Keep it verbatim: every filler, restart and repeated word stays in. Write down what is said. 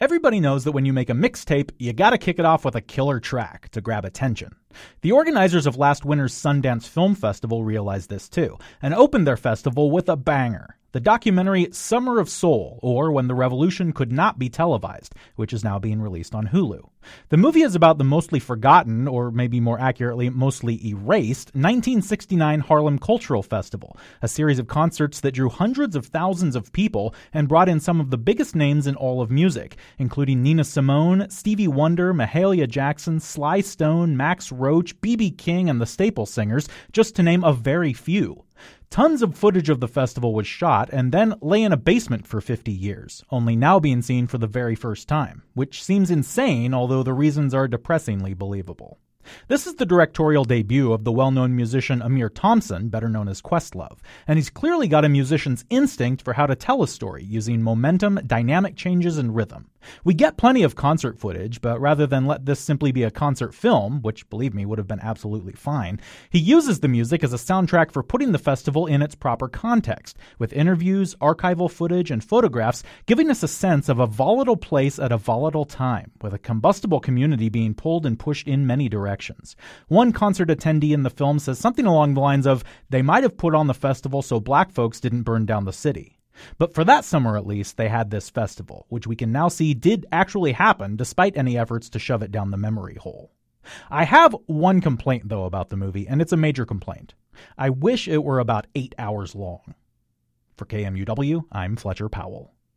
Everybody knows that when you make a mixtape, you gotta kick it off with a killer track to grab attention. The organizers of last winter's Sundance Film Festival realized this too, and opened their festival with a banger. The documentary Summer of Soul, or When the Revolution Could Not Be Televised, which is now being released on Hulu. The movie is about the mostly forgotten, or maybe more accurately, mostly erased, nineteen sixty-nine Harlem Cultural Festival, a series of concerts that drew hundreds of thousands of people and brought in some of the biggest names in all of music, including Nina Simone, Stevie Wonder, Mahalia Jackson, Sly Stone, Max Roach, B B King, and the Staple Singers, just to name a very few. Tons of footage of the festival was shot and then lay in a basement for fifty years, only now being seen for the very first time, which seems insane, although the reasons are depressingly believable. This is the directorial debut of the well-known musician Amir Thompson, better known as Questlove, and he's clearly got a musician's instinct for how to tell a story using momentum, dynamic changes, and rhythm. We get plenty of concert footage, but rather than let this simply be a concert film, which, believe me, would have been absolutely fine, he uses the music as a soundtrack for putting the festival in its proper context, with interviews, archival footage, and photographs giving us a sense of a volatile place at a volatile time, with a combustible community being pulled and pushed in many directions. One concert attendee in the film says something along the lines of, "They might have put on the festival so black folks didn't burn down the city." But for that summer at least, they had this festival, which we can now see did actually happen despite any efforts to shove it down the memory hole. I have one complaint, though, about the movie, and it's a major complaint. I wish it were about eight hours long. For K M U W, I'm Fletcher Powell.